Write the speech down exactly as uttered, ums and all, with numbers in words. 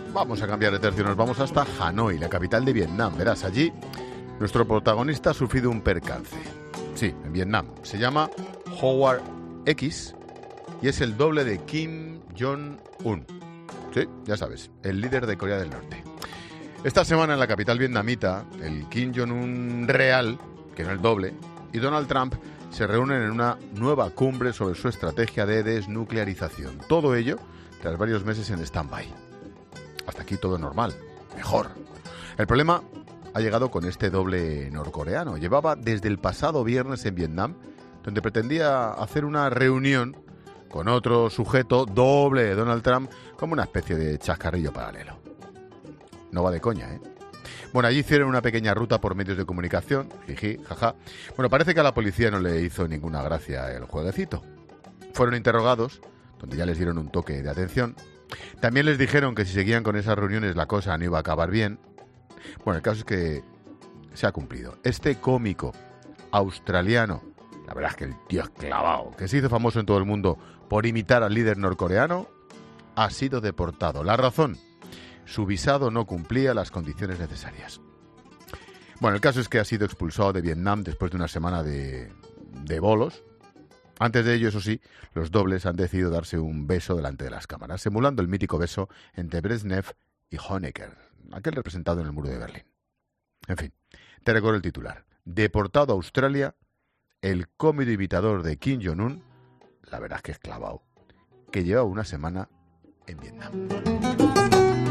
Vamos a cambiar de tercio, nos vamos hasta Hanoi, la capital de Vietnam. Verás, allí nuestro protagonista ha sufrido un percance. Sí, en Vietnam. Se llama Howard X y es el doble de Kim Jong-un. Sí, ya sabes, el líder de Corea del Norte. Esta semana en la capital vietnamita, el Kim Jong-un real, que no el doble, y Donald Trump se reúnen en una nueva cumbre sobre su estrategia de desnuclearización. Todo ello tras varios meses en stand-by. Hasta aquí todo normal. Mejor. El problema ha llegado con este doble norcoreano. Llevaba desde el pasado viernes en Vietnam, donde pretendía hacer una reunión con otro sujeto doble de Donald Trump como una especie de chascarrillo paralelo. No va de coña, ¿eh? Bueno, allí hicieron una pequeña ruta por medios de comunicación, jiji, jaja. Bueno, parece que a la policía no le hizo ninguna gracia el jueguecito. Fueron interrogados, donde ya les dieron un toque de atención. También les dijeron que si seguían con esas reuniones la cosa no iba a acabar bien. Bueno, el caso es que se ha cumplido. Este cómico australiano, la verdad es que el tío es clavado, que se hizo famoso en todo el mundo por imitar al líder norcoreano, ha sido deportado. La razón: su visado no cumplía las condiciones necesarias. Bueno, el caso es que ha sido expulsado de Vietnam después de una semana de, de bolos. Antes de ello, eso sí, los dobles han decidido darse un beso delante de las cámaras, simulando el mítico beso entre Brezhnev y Honecker, aquel representado en el muro de Berlín. En fin, te recuerdo el titular. Deportado a Australia, el cómico imitador de Kim Jong-un, la verdad es que es clavado, que lleva una semana en Vietnam.